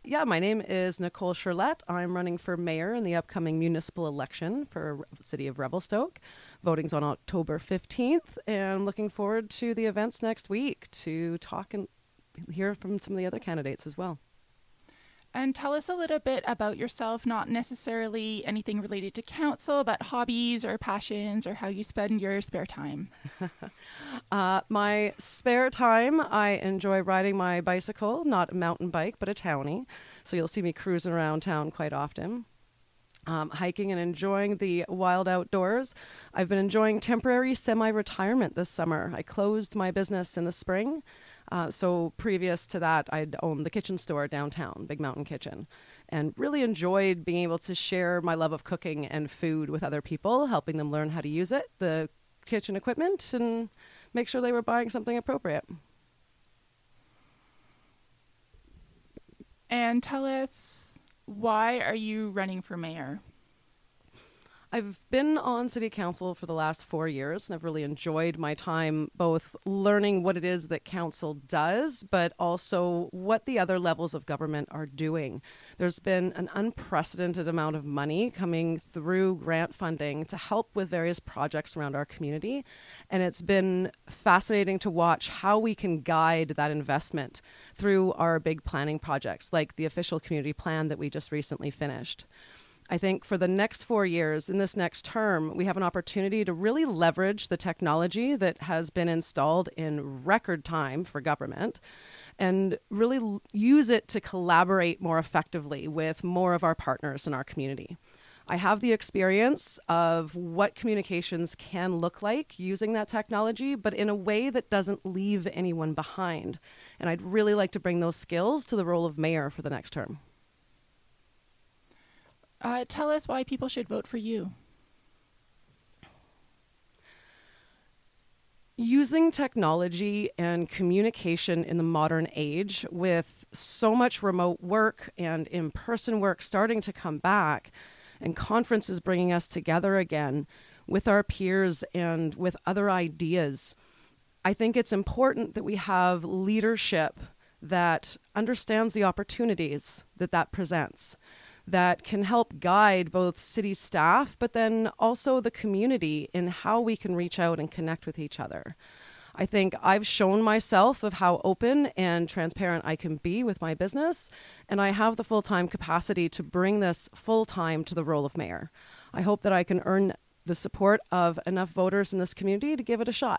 Yeah, my name is Nicole Charlotte. I'm running for mayor in the upcoming municipal election for the city of Revelstoke. Voting's on October 15th, and I'm looking forward to the events next week to talk and hear from some of the other candidates as well. And tell us a little bit about yourself, not necessarily anything related to council, but hobbies or passions or how you spend your spare time. My spare time, I enjoy riding my bicycle, not a mountain bike, but a townie. So you'll see me cruising around town quite often. Hiking and enjoying the wild outdoors. I've been enjoying temporary semi-retirement this summer. I closed my business in the spring. So previous to that, I'd owned the kitchen store downtown, Big Mountain Kitchen, and really enjoyed being able to share my love of cooking and food with other people, helping them learn how to use it, the kitchen equipment, and make sure they were buying something appropriate. And tell us, why are you running for mayor? I've been on city council for the last 4 years, and I've really enjoyed my time both learning what it is that council does, but also what the other levels of government are doing. There's been an unprecedented amount of money coming through grant funding to help with various projects around our community, and it's been fascinating to watch how we can guide that investment through our big planning projects, like the official community plan that we just recently finished. I think for the next 4 years, in this next term, we have an opportunity to really leverage the technology that has been installed in record time for government and really use it to collaborate more effectively with more of our partners in our community. I have the experience of what communications can look like using that technology, but in a way that doesn't leave anyone behind. And I'd really like to bring those skills to the role of mayor for the next term. Tell us why people should vote for you. Using technology and communication in the modern age, with so much remote work and in-person work starting to come back, and conferences bringing us together again with our peers and with other ideas, I think it's important that we have leadership that understands the opportunities that presents, that can help guide both city staff, but then also the community in how we can reach out and connect with each other. I think I've shown myself of how open and transparent I can be with my business, and I have the full-time capacity to bring this full-time to the role of mayor. I hope that I can earn the support of enough voters in this community to give it a shot.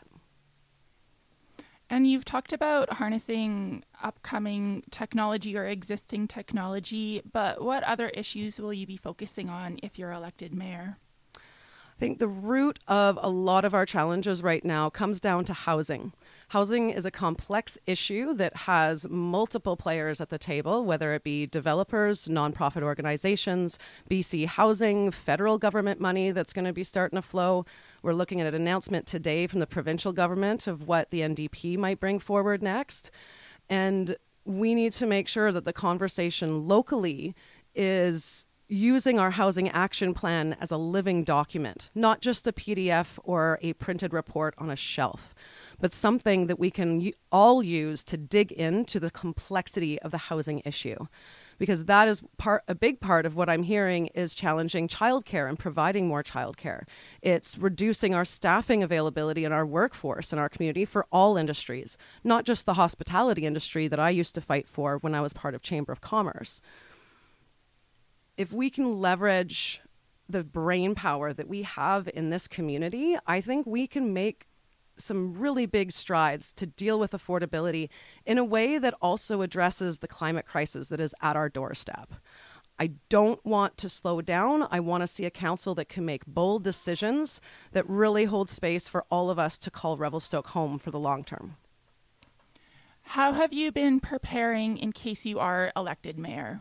And you've talked about harnessing upcoming technology or existing technology, but what other issues will you be focusing on if you're elected mayor? I think the root of a lot of our challenges right now comes down to housing. Housing is a complex issue that has multiple players at the table, whether it be developers, nonprofit organizations, BC Housing, federal government money that's going to be starting to flow. We're looking at an announcement today from the provincial government of what the NDP might bring forward next. And we need to make sure that the conversation locally is using our housing action plan as a living document, not just a PDF or a printed report on a shelf, but something that we can all use to dig into the complexity of the housing issue. Because that is a big part of what I'm hearing is challenging childcare and providing more childcare. It's reducing our staffing availability in our workforce in our community for all industries, not just the hospitality industry that I used to fight for when I was part of Chamber of Commerce. If we can leverage the brain power that we have in this community, I think we can make some really big strides to deal with affordability in a way that also addresses the climate crisis that is at our doorstep. I don't want to slow down. I want to see a council that can make bold decisions that really hold space for all of us to call Revelstoke home for the long term. How have you been preparing in case you are elected mayor?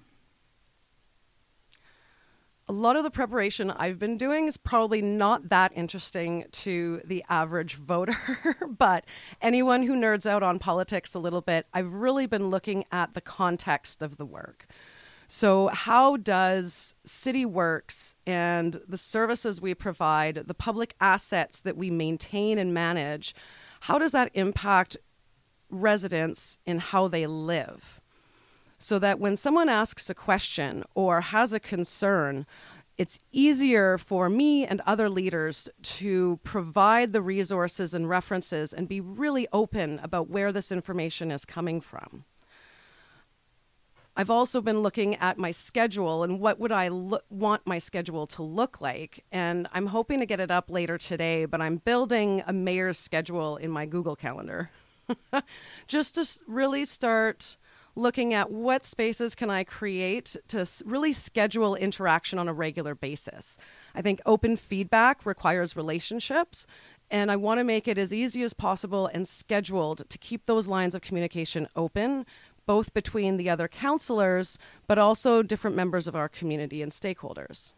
A lot of the preparation I've been doing is probably not that interesting to the average voter, but anyone who nerds out on politics a little bit, I've really been looking at the context of the work. So how does City Works and the services we provide, the public assets that we maintain and manage, how does that impact residents in how they live? so that when someone asks a question or has a concern, it's easier for me and other leaders to provide the resources and references and be really open about where this information is coming from. I've also been looking at my schedule and what would I want my schedule to look like. And I'm hoping to get it up later today, but I'm building a mayor's schedule in my Google Calendar just to really start looking at what spaces can I create to really schedule interaction on a regular basis. I think open feedback requires relationships, and I want to make it as easy as possible and scheduled to keep those lines of communication open, both between the other councillors, but also different members of our community and stakeholders.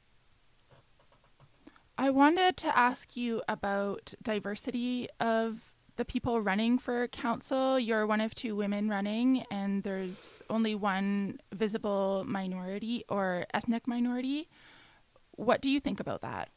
I wanted to ask you about diversity of the people running for council. You're one of 2 women running, and there's only one visible minority or ethnic minority. What do you think about that?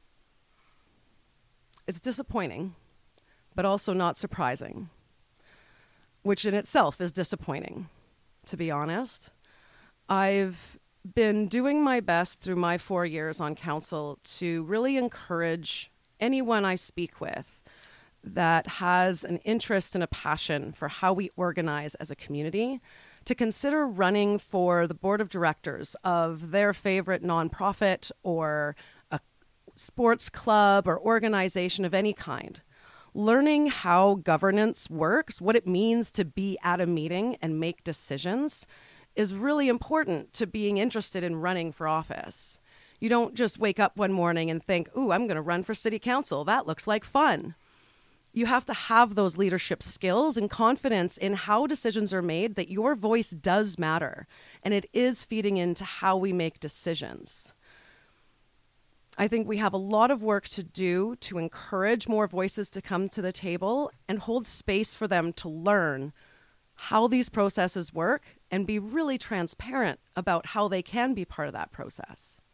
It's disappointing, but also not surprising, which in itself is disappointing, to be honest. I've been doing my best through my 4 years on council to really encourage anyone I speak with that has an interest and a passion for how we organize as a community to consider running for the board of directors of their favorite nonprofit or a sports club or organization of any kind. Learning how governance works, what it means to be at a meeting and make decisions, is really important to being interested in running for office. You don't just wake up one morning and think, ooh, I'm going to run for city council. That looks like fun. You have to have those leadership skills and confidence in how decisions are made, that your voice does matter, and it is feeding into how we make decisions. I think we have a lot of work to do to encourage more voices to come to the table and hold space for them to learn how these processes work and be really transparent about how they can be part of that process.